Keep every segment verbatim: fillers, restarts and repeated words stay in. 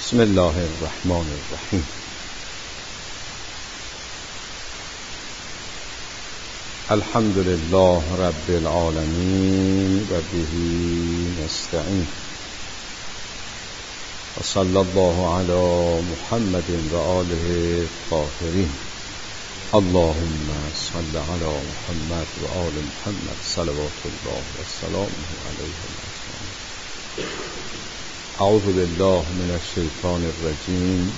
بسم الله الرحمن الرحیم. الحمد لله رب العالمین و به نستعین و صلی الله علی محمد و آله الطاهرین. اللهم صل علی محمد و آل محمد صلوات الله و سلامه علیهم اجمعین. اعوذ بالله من الشیطان الرجیم.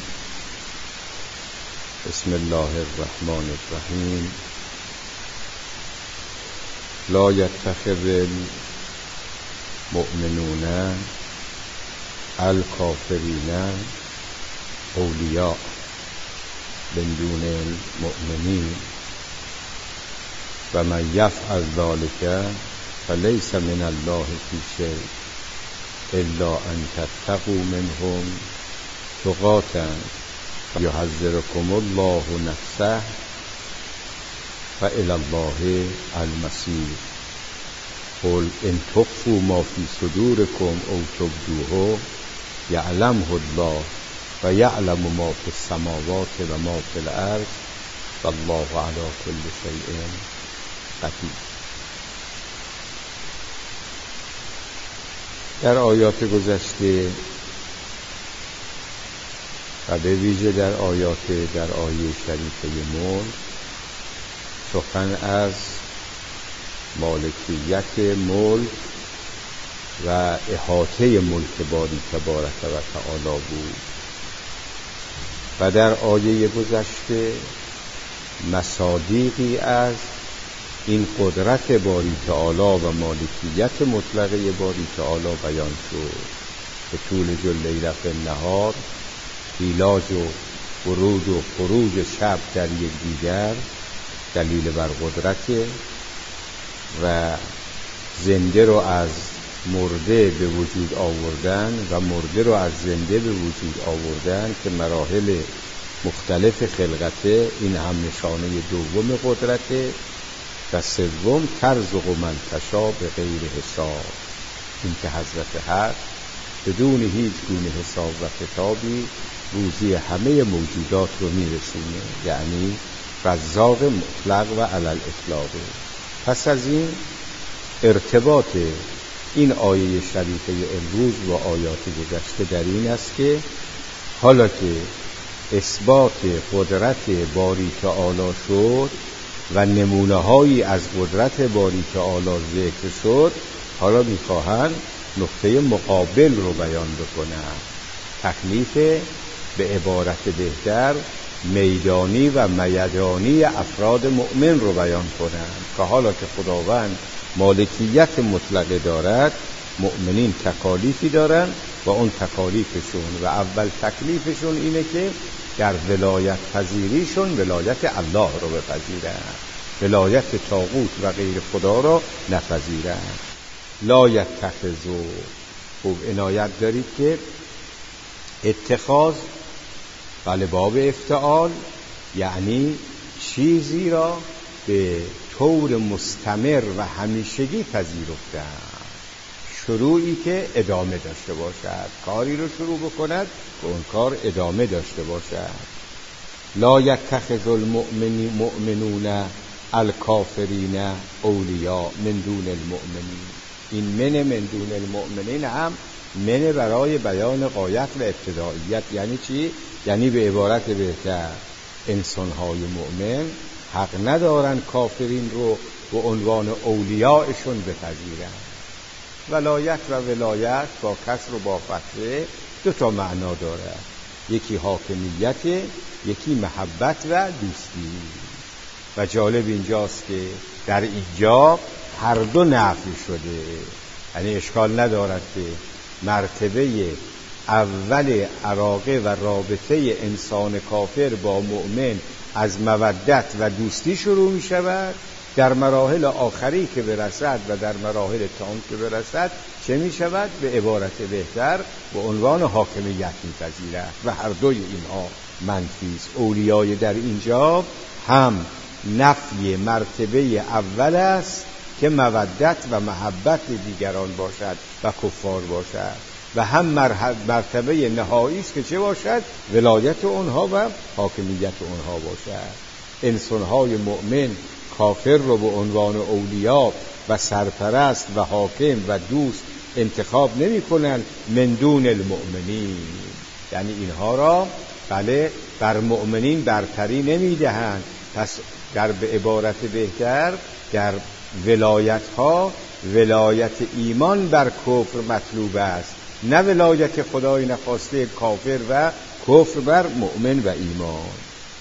بسم الله الرحمن الرحیم. لا يتخذ المؤمنون الكافرین اولیاء من دون المؤمنین و من یفعل ذلك فلیس من الله فی شیء الا ان تتقوا منهم تقاتا یحذرکم الله نفسه فإلی الله المصیر. قل ان تخفوا ما فی صدورکم او تبدوه یعلمه الله و یعلم ما فی السماوات و ما فی الارض والله علی کل شیء قدیر. در آیات گذشته و به ویژه در آیات در آیه شریفه ملک سخن از مالکیت ملک و احاطه ملک باری تبارک و تعالی بود و در آیه گذشته مصادیقی از این قدرت باری تعالی و مالکیت مطلقه باری تعالی بیان شد. به طول لیل فی النهار ایلاج و ورود و خروج شب در یکدیگر دلیل بر قدرت و زنده رو از مرده به وجود آوردن و مرده رو از زنده به وجود آوردن که مراحل مختلف خلقته، این هم نشانه دوم قدرته. و سوم ترزق من تشاء به غیر حساب، این که حضرت حق بدون هیچ گونه حساب و کتابی روزی همه موجودات رو میرسونه، یعنی رزاق مطلق و علی الاطلاق. پس از این ارتباط این آیه شریفه امروز و آیات گذشته در این است که حالا که اثبات قدرت باری تعالی شد و نمونه هایی از قدرت باری تعالی ذکر شد، حالا میخواهند نقطه مقابل رو بیان بکنن. تکلیف به عبارت بهتر میدانی و میدانی افراد مؤمن رو بیان کنند که حالا که خداوند مالکیت مطلقه دارد، مؤمنین تکالیفی دارند و اون تکالیفشون و اول تکلیفشون اینه که در ولایت پذیریشون ولایت الله رو بپذیرند، ولایت طاغوت و غیر خدا رو نپذیرند. لا یتخذوا، خوب عنایت دارید که اتخاذ بله باب افتعال یعنی چیزی را به طور مستمر و همیشگی پذیرفتن، شروعی که ادامه داشته باشد، کاری رو شروع بکند که اون کار ادامه داشته باشد. لا یتخذ المؤمنون الکافرین اولیاء من دون المؤمنین. این من من دون المؤمنین هم من برای بیان غایت و ابتداییت. یعنی چی؟ یعنی به عبارت بهتر انسان‌های مؤمن حق ندارن کافرین رو به عنوان اولیاءشون بپذیرن. ولایت و ولایت با کسر و با فتحه دو تا معنا داره، یکی حاکمیت، یکی محبت و دوستی. و جالب اینجاست که در ایجاب هر دو نفی شده، یعنی اشکال ندارد که مرتبه اول علاقه و رابطه انسان کافر با مؤمن از مودت و دوستی شروع می شود، در مراحل آخری که برسد و در مراحل تام که برسد چه می شود؟ به عبارت بهتر به عنوان حاکمیت می پذیرد و هر دوی اینها منفی است. اولیای در اینجا هم نفی مرتبه اول است که مودت و محبت دیگران باشد و کفار باشد، و هم مرتبه نهایی است که چه باشد؟ ولایت اونها و حاکمیت اونها باشد. انسانهای مؤمن کافر رو به عنوان اولیا و سرپرست و حاکم و دوست انتخاب نمی کنن من دون المؤمنین، یعنی اینها را بله بر مؤمنین برتری نمی دهند. پس در به عبارت بهتر در ولایت ها ولایت ایمان بر کفر مطلوب است، نه ولایت خدای نخواسته کافر و کفر بر مؤمن و ایمان.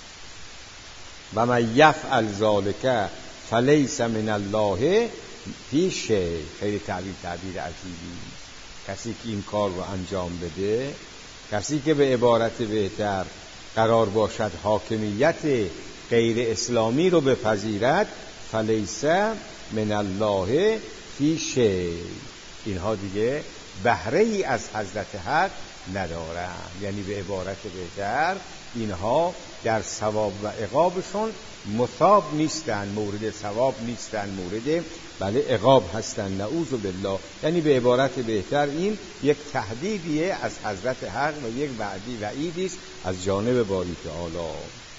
و من یفعل ذلک فلیس من الله فی شیء. خیلی تعبیر تعبیر عجیبی. کسی که این کار رو انجام بده، کسی که به عبارت بهتر قرار باشد حاکمیت غیر اسلامی رو بپذیرد، فلیس من الله فی شیء، اینها دیگه بهره ای از حضرت حق ندارند. یعنی به عبارت بهتر اینها در ثواب و عقابشون مثاب نیستن، مورد ثواب نیستن، مورد بله عقاب هستن، نعوذ بالله. یعنی به عبارت بهتر این یک تهدیدیه از حضرت حق و یک وعدی وعیدی است از جانب باری تعالی.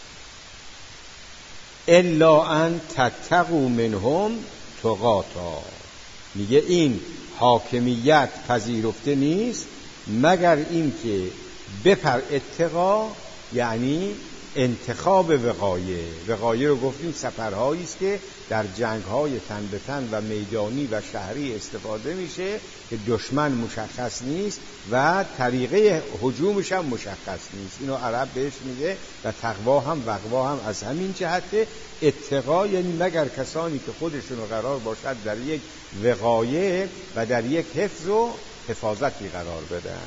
الا ان تتقوا منهم تقاتا، میگه این حاکمیت پذیرفته نیست مگر این که بپر اتقا، یعنی انتخاب وقایع. وقایع رو گفتیم سفرهایی است که در جنگ‌های تن به تن و میدانی و شهری استفاده میشه که دشمن مشخص نیست و طریقه هجومش هم مشخص نیست. اینو عرب بهش میگه و تقوا هم وقوا هم از همین جهته. اتقا یعنی مگر کسانی که خودشون قرار باشد در یک وقایع و در یک حفظ و حفاظتی قرار بدن.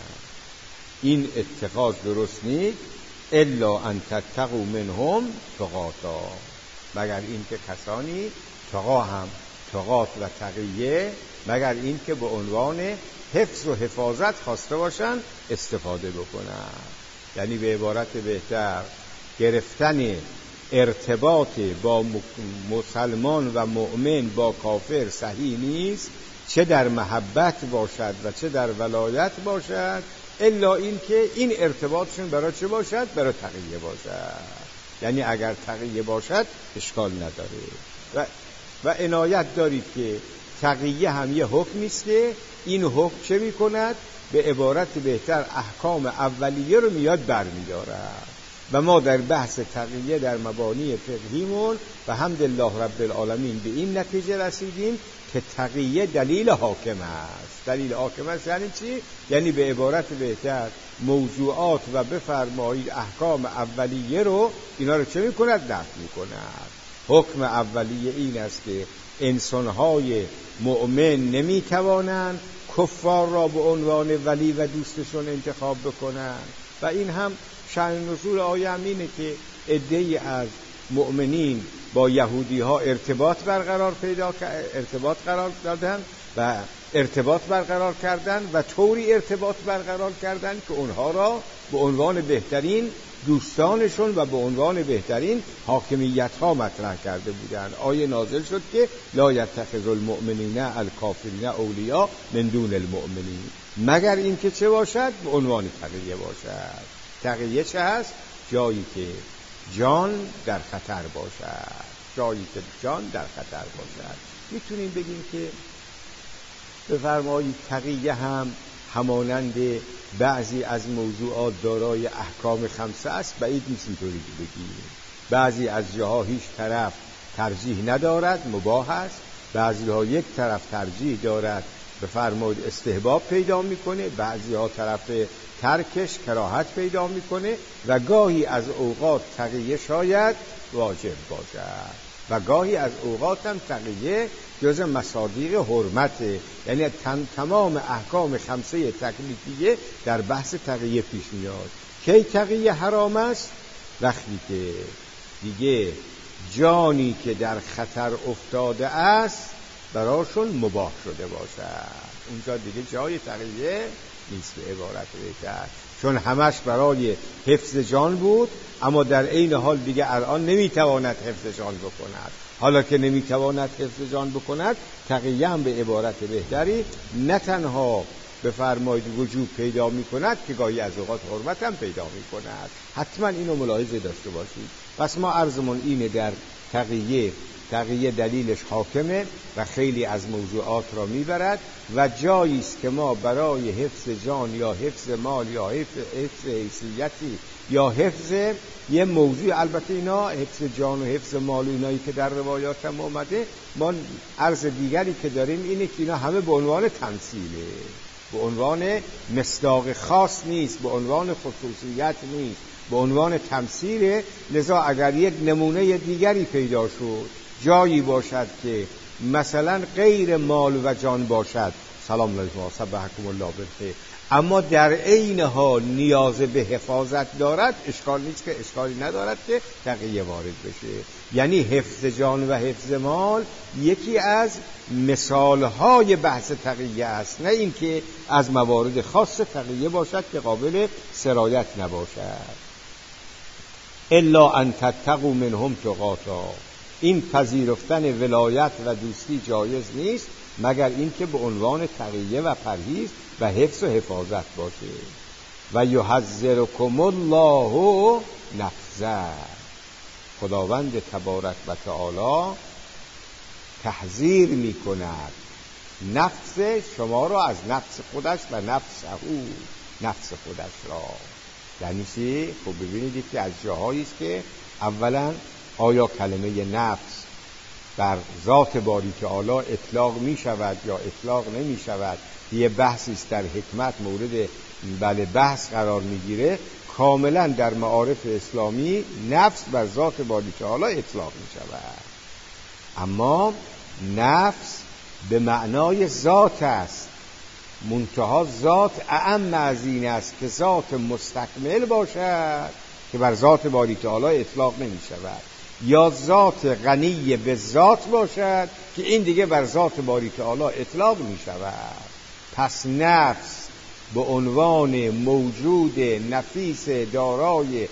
این اتقاض درست نیست. الا ان تتقوا منهم تقاتا، مگر این که کسانی تقا هم تقات و تقیه، مگر این که به عنوان حفظ و حفاظت خواسته باشن استفاده بکنن. یعنی به عبارت بهتر گرفتن ارتباط با مسلمان و مؤمن با کافر صحیح نیست، چه در محبت باشد و چه در ولایت باشد، الا این که این ارتباطشون برای چه باشد؟ برای تقیه باشد. یعنی اگر تقیه باشد اشکال نداره. و و عنایت دارید که تقیه هم یه حکمی است که این حکم چه می کند؟ به عبارت بهتر احکام اولیه رو میاد برمیدارد. و ما در بحث تقیه در مبانی فقهیمون و حمدالله رب العالمین به این نتیجه رسیدیم که تقیه دلیل حاکم است. دلیل حاکم است یعنی چی؟ یعنی به عبارت بهتر موضوعات و بفرمایید احکام اولیه رو اینا رو چه می کند؟ نفی می کند. حکم اولیه این است که انسانهای مؤمن نمی توانند کفار را به عنوان ولی و دوستشون انتخاب بکنند. و این هم شأن نزول آیه هم اینه که عده‌ای از مؤمنین با یهودی ها ارتباط برقرار پیدا ارتباط قرار دادن و ارتباط برقرار کردن و طوری ارتباط برقرار کردن که اونها را به عنوان بهترین دوستانشون و به عنوان بهترین حاکمیت ها مطرح کرده بودند. آیه نازل شد که لا یتخذ المؤمنین الکافرین اولیاء من دون المؤمنین، مگر این که چه باشد؟ به عنوان تقیه باشد. تقیه چه هست؟ جایی که جان در خطر باشد. جایی که جان در خطر باشد. میتونیم بگیم که بفرمایید تقیه هم همانند بعضی از موضوعات دارای احکام خمسه است. بعید نیست اینطوری بگیم. بعضی از جاها هیچ طرف ترجیح ندارد، مباح است. بعضی ها یک طرف ترجیح دارد، بفرمایید استحباب پیدا میکنه. بعضی ها طرف ترکش کراهت پیدا میکنه. و گاهی از اوقات تقیه شاید واجب باشد و گاهی از اوقات هم تقیه جز مصادیق حرمته. یعنی تمام احکام خمسه تکلیفیه در بحث تقیه پیش میاد. کی تقیه حرام است؟ وقتی که دیگه جانی که در خطر افتاده است براشون مباح شده باشد. اونجا دیگه جای تقیه نیست به عبارت بهتر، چون همش برای حفظ جان بود، اما در عین حال دیگه الان نمیتواند حفظ جان بکند. حالا که نمیتواند حفظ جان بکند، تقیه هم به عبارت بهتری نه تنها بفرمایید وجود پیدا می کند که گاهی از اوقات حرمت هم پیدا می کند. حتما اینو ملاحظه داشته باشید. پس ما عرضمون اینه در تقیه تقیه دلیلش حاکمه و خیلی از موضوعات را میبرد و جایی است که ما برای حفظ جان یا حفظ مال یا حفظ, حفظ حیثیتی یا حفظ یه موضوع، البته اینا حفظ جان و حفظ مال و اینایی که در روایات هم اومده، ما عرض دیگری که داریم اینه که اینا همه به عنوان تمثیله، به عنوان مصداق خاص نیست، به عنوان خصوصیت نیست، به عنوان تمثیله. لذا اگر یک نمونه دیگری پیدا شد، جایی باشد که مثلا غیر مال و جان باشد، سلام علیکم و صبحکم الله بالخیر، اما در عین حال نیاز به حفاظت دارد، اشکال نیست که اشکالی ندارد که تقیه وارد بشه. یعنی حفظ جان و حفظ مال یکی از مثالهای بحث تقیه است، نه اینکه از موارد خاص تقیه باشد که قابل سرایت نباشد. الا ان تتقوا منهم تقاتا، این پذیرفتن ولایت و دوستی جایز نیست مگر اینکه به عنوان تقیه و پرهیز و حفظ و حفاظت باشه. و یحذرکم الله نفسه، خداوند تبارک و تعالی تحذیر می کند نفس شما را از نفس خودش و نفس او، نفس خودش را. یعنی چی؟ خب ببینید که از جاهایی است که اولا آیا کلمه نفس بر ذات باری تعالی اطلاق می شود یا اطلاق نمی شود، یه بحثی است در حکمت مورد بله بحث قرار می گیره. کاملا در معارف اسلامی نفس بر ذات باری تعالی اطلاق می شود، اما نفس به معنای ذات است، منتها ذات اعم از این است که ذات مستکمل باشد که بر ذات باری تعالی اطلاق نمی شود، یا ذات غنی به ذات باشد که این دیگه بر ذات باری تعالی اطلاق می شود. پس نفس به عنوان موجود نفیس دارای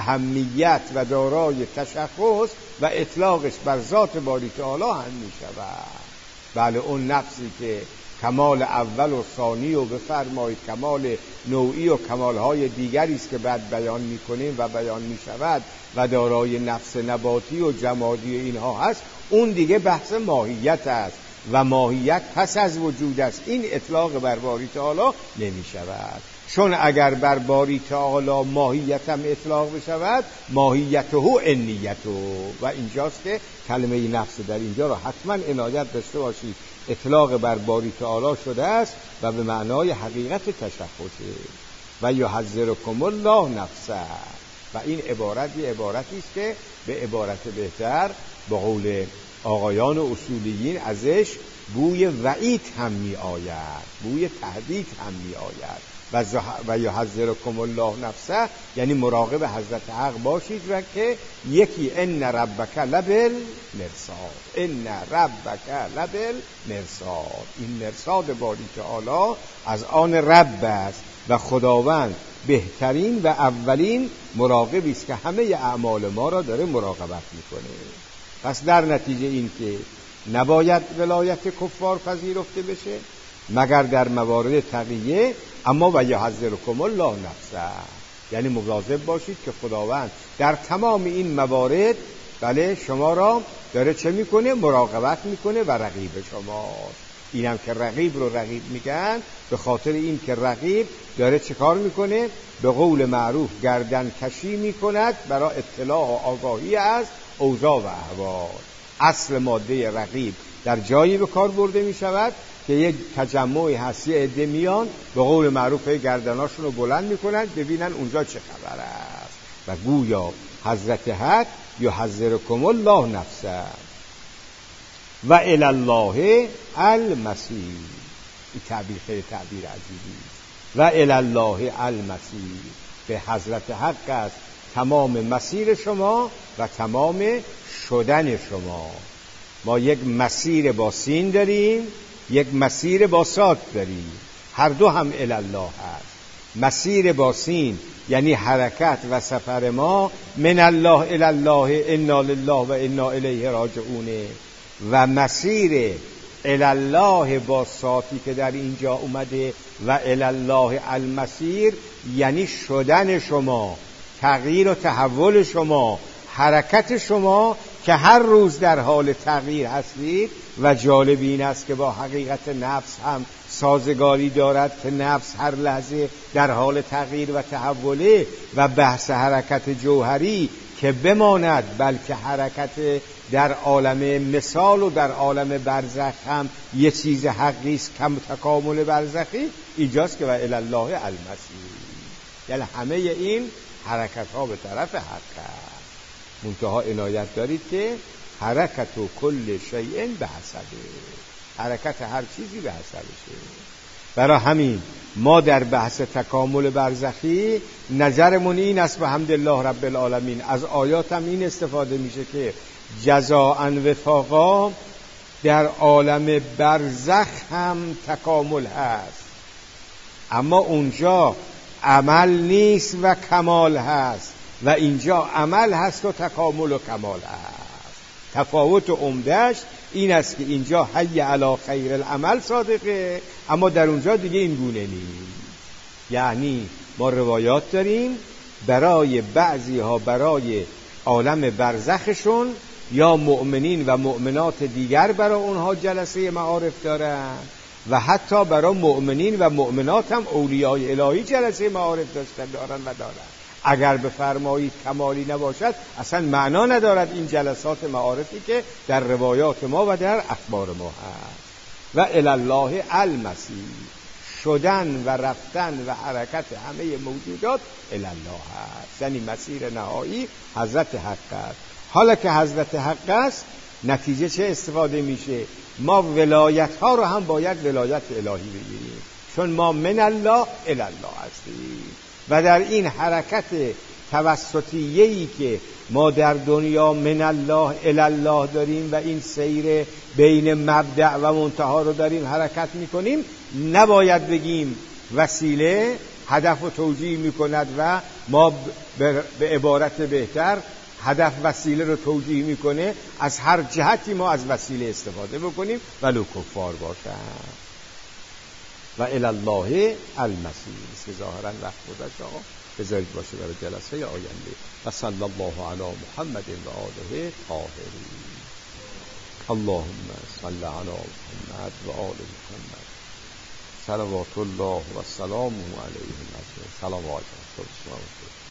اهمیت و دارای تشخص و اطلاقش بر ذات باری تعالی هم می شود. بله اون نفسی که کمال اول و ثانی و بفرمایید کمال نوعی و کمالهای دیگری است که بعد بیان می‌کنیم و بیان می‌شود و دارای نفس نباتی و جمادی و اینها هست، اون دیگه بحث ماهیت است و ماهیت پس از وجود است. این اطلاق بر باری تعالی نمی‌شود، چون اگر بر باری تعالی ماهیت هم اطلاق بشود، ماهیته انیته، و اینجاست که کلمه نفس در اینجا را حتما عنایت داشته باشید. اطلاق بر باری تعالی شده است و به معنای حقیقت تشخصه. و یحذرکم الله نفسه، و این عبارت یه عبارتی است که به عبارت بهتر به قول آقایان اصولیین ازش بوی وعید هم می آید، بوی تهدید هم می آید. و یحذرکم الله نفسه یعنی مراقب حضرت حق باشید و که یکی ان ربک لبل مرصاد، ان ربک لبل مرصاد، این مرصاد باری تعالی از آن رب است و خداوند بهترین و اولین مراقبی است که همه اعمال ما را داره مراقبت میکنه. پس در نتیجه این که نباید ولایت کفار پذیرفته بشه مگر در موارد تقیه، اما و یحذرکم الله نفسه یعنی مواظب باشید که خداوند در تمام این موارد بله شما را داره چه میکنه؟ مراقبت میکنه و رقیب شماست. اینم که رقیب رو رقیب میگن به خاطر این که رقیب داره چه کار میکنه؟ به قول معروف گردن کشی میکند برای اطلاع و آگاهی از اوضاع و احوال. اصل ماده رقیب در جایی به کار برده میشود که یک تجمعی هست، یه عده میان به قول معروف گردناشون رو بلند میکنن ببینن اونجا چه خبر است، و گویا حضرت حق یحذرکم الله نفسه و الی الله المصیر. این تعبیر خیلی تعبیر عجیبی است. و الی الله المصیر، به حضرت حق است تمام مسیر شما و تمام شدن شما. ما یک مسیر با سین داریم، یک مسیر با صاد داریم، هر دو هم الی الله هست. مسیر با سین یعنی حرکت و سفر ما من الله الی الله انا لله و انا الیه راجعون، و مسیر الالله با صافی که در اینجا اومده و الالله المسیر یعنی شدن شما، تغییر و تحول شما، حرکت شما که هر روز در حال تغییر هستید. و جالب این است که با حقیقت نفس هم سازگاری دارد که نفس هر لحظه در حال تغییر و تحوله و بحث حرکت جوهری که بماند بلکه حرکت در عالم مثال و در عالم برزخ هم یه چیز حقی است، کم تکامل برزخی اینجاست که و الالله المسیر، یعنی همه این حرکت ها به طرف حق است. منتها عنایت دارید که حرکت و کل شیء به حسبه، حرکت هر چیزی به حسبشه. برای همین ما در بحث تکامل برزخی نظرمون این است به حمدالله رب العالمین، از آیات هم این استفاده میشه که جزاء وفاقا در عالم برزخ هم تکامل هست، اما اونجا عمل نیست و کمال هست و اینجا عمل هست و تکامل و کمال هست. تفاوت عمدهش این است که اینجا حی علی خیر العمل صادقه، اما در اونجا دیگه این گونه نیست. یعنی ما روایات داریم برای بعضی ها برای عالم برزخشون یا مؤمنین و مؤمنات دیگر برای اونها جلسه معارف دارن و حتی برای مؤمنین و مؤمنات هم اولیای الهی جلسه معارف داشتن دارن و دارن. اگر بفرمایید کمالی نباشد اصلا معنا ندارد این جلسات معارفی که در روایات ما و در اخبار ما هست. و الالله المسیر، شدن و رفتن و حرکت همه موجودات الالله هست، یعنی مسیر نهایی حضرت حق است. حالا که حضرت حق است نتیجه چه استفاده میشه؟ ما ولایت ها رو هم باید ولایت الهی بگیریم، چون ما من الله الالله هستیم و در این حرکت توسطیه‌ای که ما در دنیا من الله الالله داریم و این سیر بین مبدأ و منتها رو داریم حرکت میکنیم، نباید بگیم وسیله هدف و توجیه میکند و ما به عبارت بهتر هدف وسیله رو توجیه میکنه، از هر جهتی ما از وسیله استفاده بکنیم ولو کفار باشند. و الالله المسیر که ظاهرا وقت گذشت آقا بذارید باشه برای جلسه آینده. و صلی الله علی محمد و آله طاهرین. اللهم صل علی محمد و آل محمد صلوات الله و سلامه علیهم اجمعین. سلام علیکم.